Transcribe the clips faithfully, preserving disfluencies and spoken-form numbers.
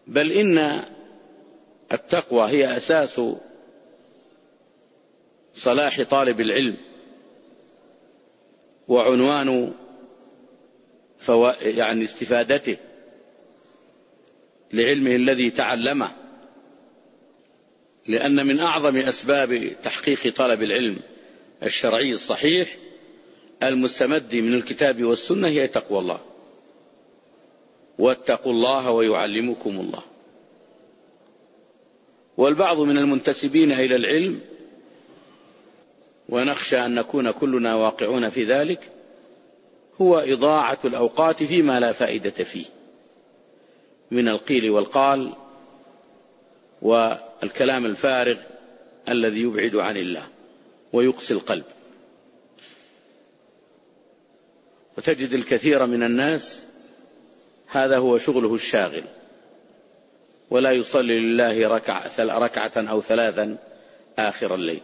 بل إن التقوى هي أساس صلاح طالب العلم وعنوان فو... يعني استفادته لعلمه الذي تعلمه، لأن من أعظم أسباب تحقيق طلب العلم الشرعي الصحيح المستمد من الكتاب والسنة هي تقوى الله، واتقوا الله ويعلمكم الله. والبعض من المنتسبين إلى العلم، ونخشى أن نكون كلنا واقعون في ذلك، هو إضاعة الأوقات فيما لا فائدة فيه من القيل والقال والكلام الفارغ الذي يبعد عن الله ويقسي القلب. وتجد الكثير من الناس هذا هو شغله الشاغل، ولا يصلي لله ركعة, ركعة أو ثلاثا آخر الليل،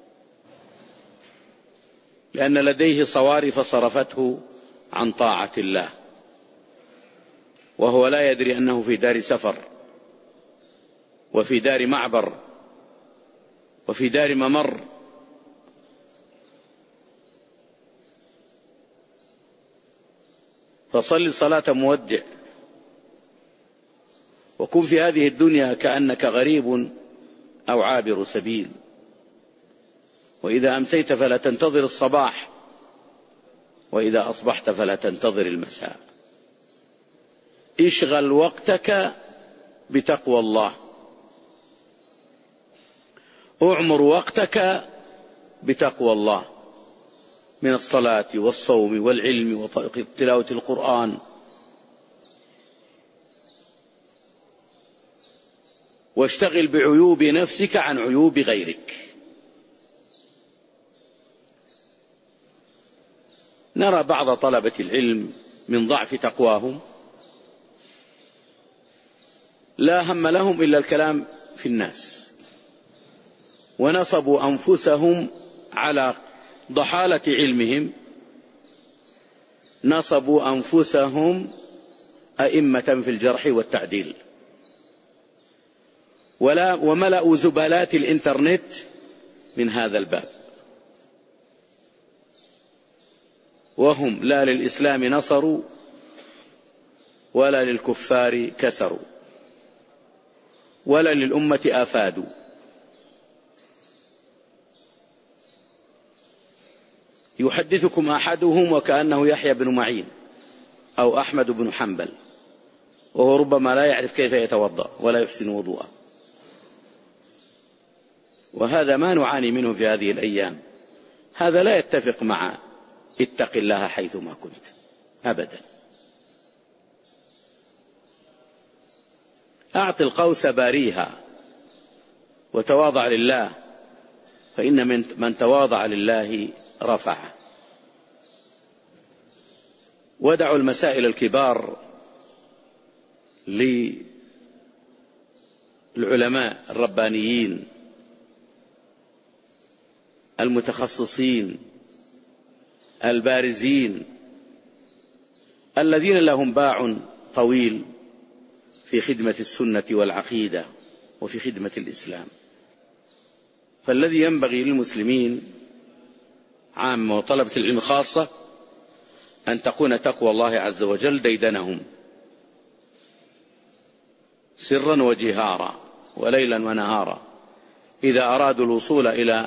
لأن لديه صوارف صرفته عن طاعة الله، وهو لا يدري أنه في دار سفر، وفي دار معبر، وفي دار ممر. فصل صلاة مودع، وكن في هذه الدنيا كأنك غريب أو عابر سبيل، وإذا أمسيت فلا تنتظر الصباح، وإذا أصبحت فلا تنتظر المساء. اشغل وقتك بتقوى الله، اعمر وقتك بتقوى الله من الصلاة والصوم والعلم وتلاوة القرآن، واشتغل بعيوب نفسك عن عيوب غيرك. نرى بعض طلبة العلم من ضعف تقواهم لا هم لهم إلا الكلام في الناس، ونصبوا أنفسهم على ضحالة علمهم، نصبوا أنفسهم أئمة في الجرح والتعديل، ولا وملأوا زبالات الإنترنت من هذا الباب، وهم لا للإسلام نصروا ولا للكفار كسروا ولا للأمة آفادوا. يحدثكم أحدهم وكأنه يحيى بن معين أو أحمد بن حنبل، وهو ربما لا يعرف كيف يتوضأ ولا يحسن وضوءه. وهذا ما نعاني منه في هذه الأيام، هذا لا يتفق مع اتق الله حيثما كنت أبدا. أعط القوس باريها وتواضع لله، فإن من تواضع لله رفعه. ودعوا المسائل الكبار للعلماء الربانيين المتخصصين البارزين الذين لهم باع طويل في خدمة السنة والعقيدة وفي خدمة الإسلام. فالذي ينبغي للمسلمين عامة وطلبة العلم خاصة أن تكون تقوى الله عز وجل ديدنهم سرا وجهارا وليلا ونهارا، إذا أرادوا الوصول إلى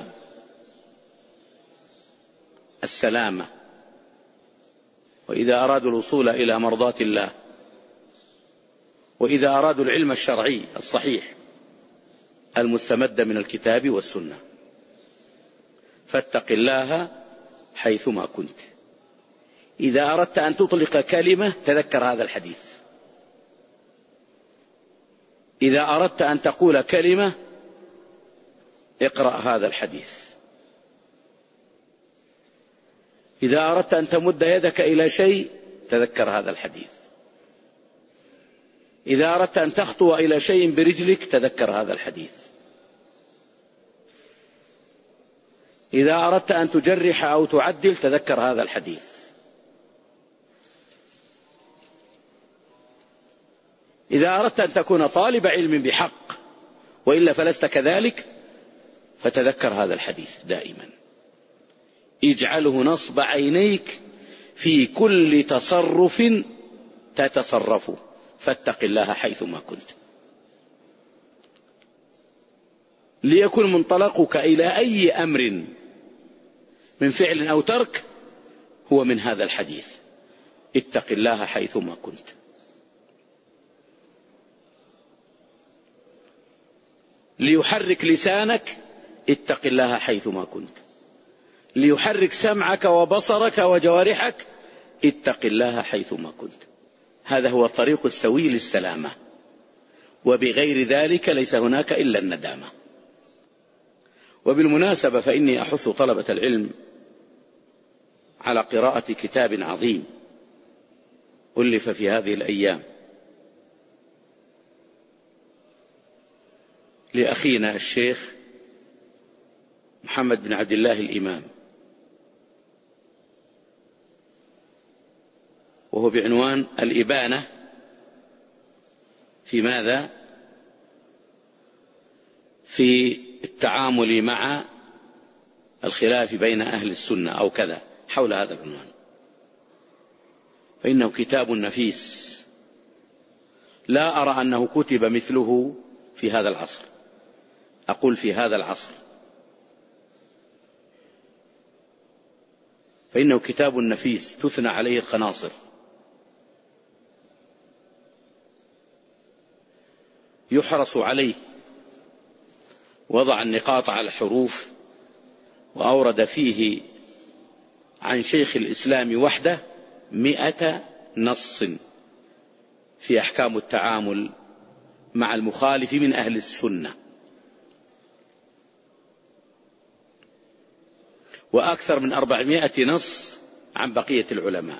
السلامة، وإذا أرادوا الوصول إلى مرضاة الله، وإذا أرادوا العلم الشرعي الصحيح المستمد من الكتاب والسنة. فاتق الله حيثما كنت. إذا أردت أن تطلق كلمة تذكر هذا الحديث، إذا أردت أن تقول كلمة اقرأ هذا الحديث، إذا أردت أن تمد يدك إلى شيء تذكر هذا الحديث، إذا أردت أن تخطو إلى شيء برجلك تذكر هذا الحديث، إذا أردت أن تجرح أو تعدل تذكر هذا الحديث. إذا أردت أن تكون طالب علم بحق وإلا فلست كذلك فتذكر هذا الحديث دائما، اجعله نصب عينيك في كل تصرف تتصرف، فاتق الله حيثما كنت. ليكن منطلقك إلى أي أمر من فعل أو ترك هو من هذا الحديث، اتق الله حيثما كنت. ليحرك لسانك، اتق الله حيثما كنت. ليحرك سمعك وبصرك وجوارحك، اتق الله حيثما كنت. هذا هو الطريق السوي للسلامة، وبغير ذلك ليس هناك إلا الندامة. وبالمناسبة فإني أحث طلبة العلم على قراءة كتاب عظيم ألف في هذه الأيام لأخينا الشيخ محمد بن عبد الله الإمام، وهو بعنوان الإبانة في ماذا؟ في التعامل مع الخلاف بين أهل السنة أو كذا، حول هذا العنوان. فإنه كتاب نفيس، لا أرى أنه كتب مثله في هذا العصر، أقول في هذا العصر، فإنه كتاب نفيس تثنى عليه الخناصر. يحرص عليه، وضع النقاط على الحروف، وأورد فيه عن شيخ الإسلام وحده مئة نص في أحكام التعامل مع المخالف من أهل السنة، وأكثر من أربعمائة نص عن بقية العلماء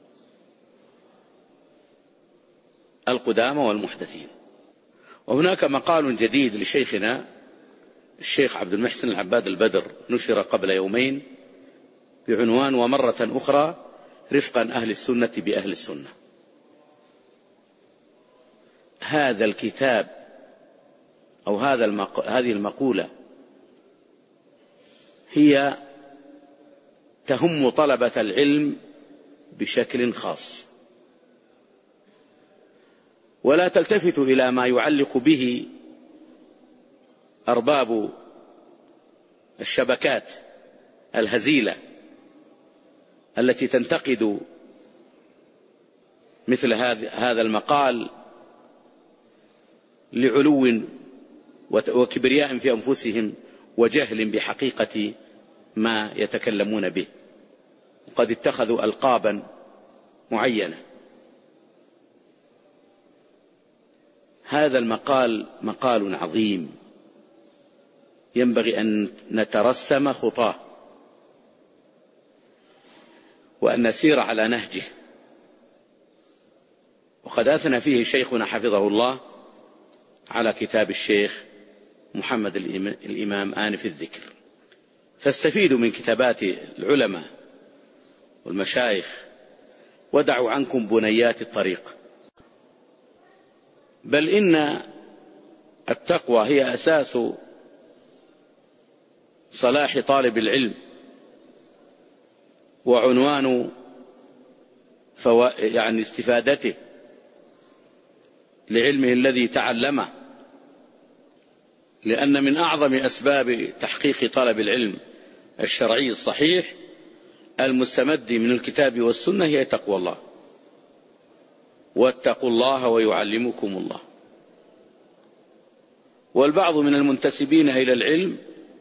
القدامى والمحدثين. وهناك مقال جديد لشيخنا الشيخ عبد المحسن العباد البدر نشر قبل يومين بعنوان ومرة أخرى رفقا أهل السنة بأهل السنة. هذا الكتاب أو هذا المق... هذه المقولة هي تهم طلبة العلم بشكل خاص، ولا تلتفت إلى ما يعلق به أرباب الشبكات الهزيلة التي تنتقد مثل هذا المقال لعلو وكبرياء في أنفسهم وجهل بحقيقة ما يتكلمون به، وقد اتخذوا ألقابا معينة. هذا المقال مقال عظيم ينبغي أن نترسم خطاه وأن نسير على نهجه. وقد أثنى فيه شيخنا حفظه الله على كتاب الشيخ محمد الإمام آنف الذكر. فاستفيدوا من كتابات العلماء والمشايخ ودعوا عنكم بنيات الطريق. بل إن التقوى هي أساس صلاح طالب العلم وعنوان فو... يعني استفادته لعلمه الذي تعلمه، لأن من أعظم أسباب تحقيق طلب العلم الشرعي الصحيح المستمد من الكتاب والسنة هي تقوى الله، واتقوا الله ويعلمكم الله. والبعض من المنتسبين إلى العلم،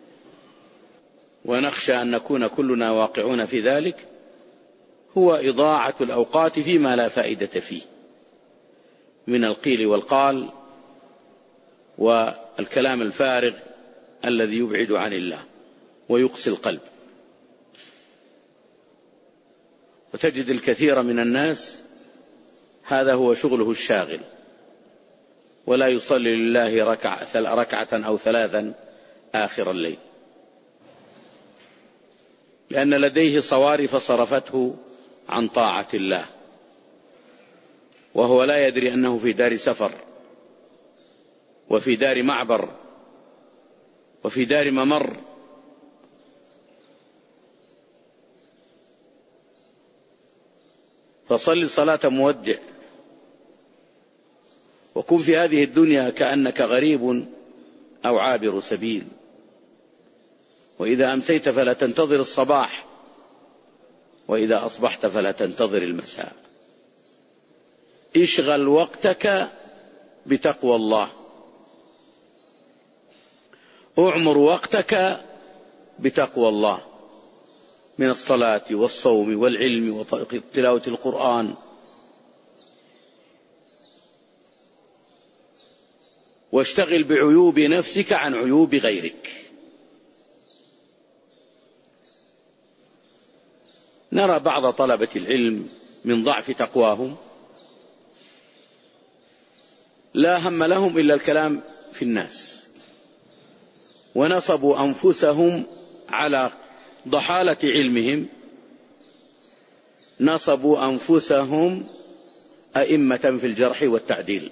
ونخشى أن نكون كلنا واقعون في ذلك، هو إضاعة الأوقات فيما لا فائدة فيه من القيل والقال والكلام الفارغ الذي يبعد عن الله ويقسي القلب. وتجد الكثير من الناس هذا هو شغله الشاغل، ولا يصلي لله ركعة, ركعة أو ثلاثا آخر الليل، لأن لديه صوارف صرفته عن طاعة الله. وهو لا يدري أنه في دار سفر، وفي دار معبر، وفي دار ممر. فصل صلاة مودع، وكن في هذه الدنيا كأنك غريب أو عابر سبيل. وإذا أمسيت فلا تنتظر الصباح، وإذا أصبحت فلا تنتظر المساء. اشغل وقتك بتقوى الله، اعمر وقتك بتقوى الله من الصلاة والصوم والعلم وتلاوة القرآن، واشتغل بعيوب نفسك عن عيوب غيرك. نرى بعض طلبة العلم من ضعف تقواهم لا هم لهم إلا الكلام في الناس، ونصبوا أنفسهم على ضحالة علمهم، نصبوا أنفسهم أئمة في الجرح والتعديل،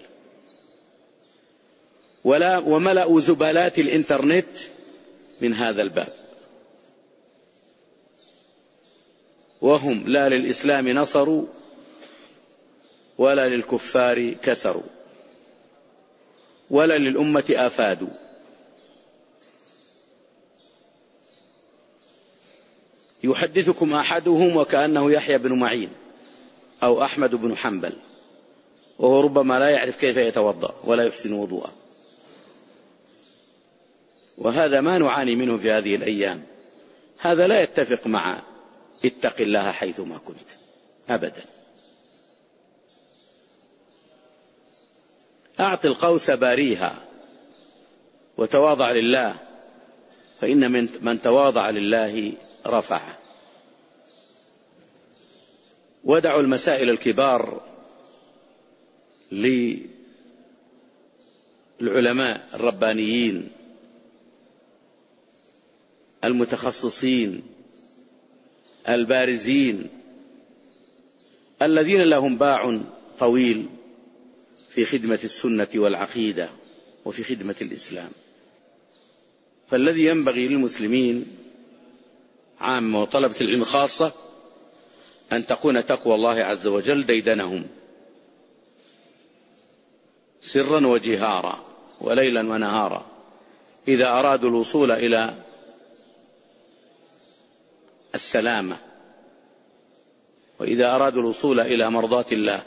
ولا وملأوا زبالات الإنترنت من هذا الباب، وهم لا للإسلام نصروا ولا للكفار كسروا ولا للأمة آفادوا. يحدثكم أحدهم وكأنه يحيى بن معين أو أحمد بن حنبل، وهو ربما لا يعرف كيف يتوضأ ولا يحسن وضوءه. وهذا ما نعاني منه في هذه الأيام. هذا لا يتفق مع اتق الله حيثما كنت أبدا. أعط القوس باريها وتواضع لله، فإن من تواضع لله رفعه. ودعوا المسائل الكبار للعلماء الربانيين المتخصصين البارزين الذين لهم باع طويل في خدمة السنة والعقيدة وفي خدمة الإسلام. فالذي ينبغي للمسلمين عامة وطلبة العلم خاصة أن تكون تقوى الله عز وجل ديدنهم سرا وجهارا وليلا ونهارا، إذا أرادوا الوصول إلى السلامة، وإذا أرادوا الوصول إلى مرضاة الله،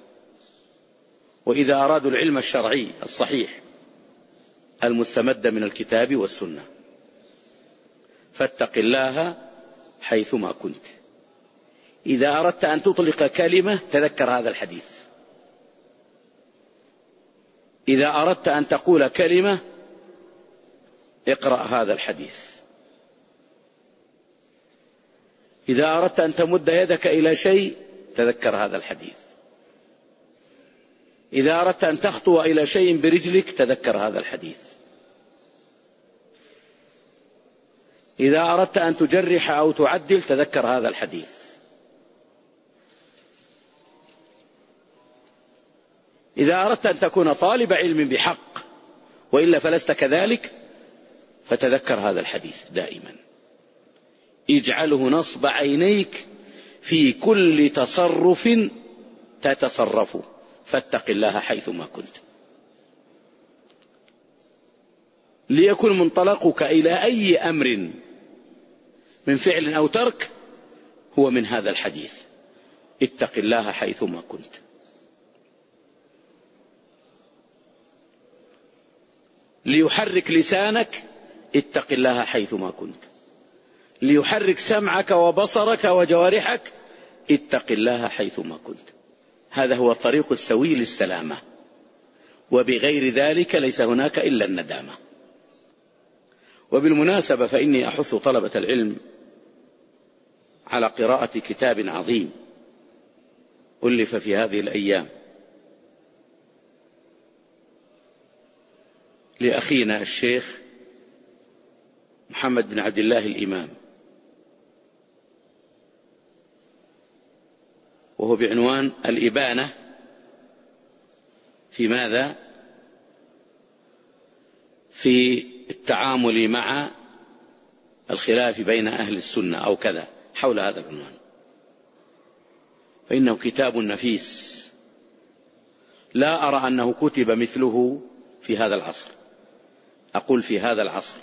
وإذا أرادوا العلم الشرعي الصحيح المستمد من الكتاب والسنة. فاتق الله حيثما كنت. إذا أردت أن تطلق كلمة تذكر هذا الحديث، إذا أردت أن تقول كلمة اقرأ هذا الحديث، إذا أردت أن تمد يدك إلى شيء تذكر هذا الحديث، إذا أردت أن تخطو إلى شيء برجلك تذكر هذا الحديث، إذا أردت أن تجرح أو تعدل تذكر هذا الحديث. إذا أردت أن تكون طالب علم بحق وإلا فلست كذلك فتذكر هذا الحديث دائما. اجعله نصب عينيك في كل تصرف تتصرف، فاتق الله حيثما كنت. ليكن منطلقك إلى أي أمر من فعل أو ترك هو من هذا الحديث، اتق الله حيثما كنت. ليحرك لسانك اتق الله حيثما كنت، ليحرك سمعك وبصرك وجوارحك اتق الله حيثما كنت. هذا هو الطريق السوي للسلامة، وبغير ذلك ليس هناك إلا الندامة. وبالمناسبة فإني أحث طلبة العلم على قراءة كتاب عظيم ألف في هذه الأيام لأخينا الشيخ محمد بن عبد الله الإمام، وهو بعنوان الإبانة في ماذا؟ في التعامل مع الخلاف بين أهل السنة أو كذا حول هذا العنوان، فإنه كتاب نفيس لا أرى أنه كتب مثله في هذا العصر، أقول في هذا العصر،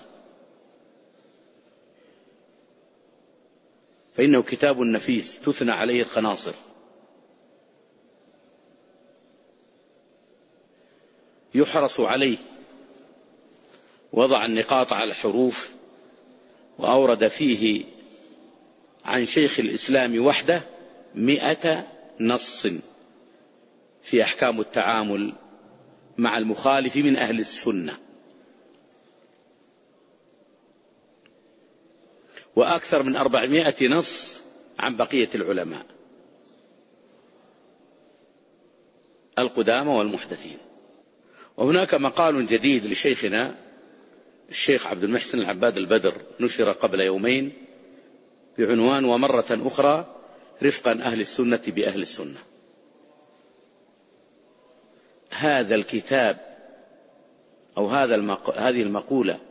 فإنه كتاب نفيس تثنى عليه الخناصر، يحرص عليه، وضع النقاط على الحروف، وأورد فيه عن شيخ الإسلام وحده مئة نص في أحكام التعامل مع المخالف من أهل السنة، وأكثر من أربعمائة نص عن بقية العلماء القدامى والمحدثين. وهناك مقال جديد لشيخنا الشيخ عبد المحسن العباد البدر نشر قبل يومين بعنوان ومرة أخرى رفقا أهل السنة بأهل السنة. هذا الكتاب أو هذا المق... هذه المقولة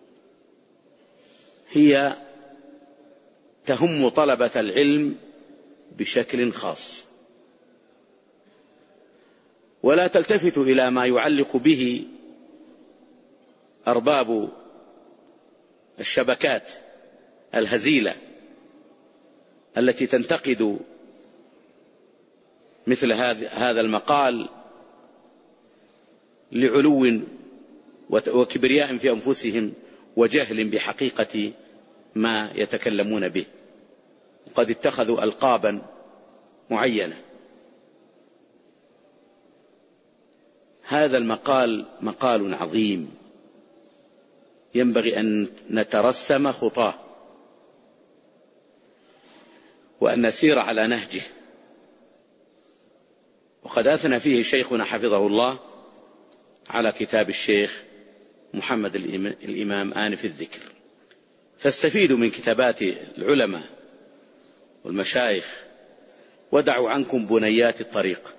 هي تهم طلبة العلم بشكل خاص، ولا تلتفت إلى ما يعلق به أرباب الشبكات الهزيلة التي تنتقد مثل هذا المقال لعلو وكبرياء في أنفسهم وجهل بحقيقة ما يتكلمون به، وقد اتخذوا ألقابا معينة. هذا المقال مقال عظيم ينبغي أن نترسم خطاه وأن نسير على نهجه، وقد أثنى فيه شيخنا حفظه الله على كتاب الشيخ محمد الإمام آنف الذكر. فاستفيدوا من كتابات العلماء والمشايخ، ودعوا عنكم بنيات الطريق.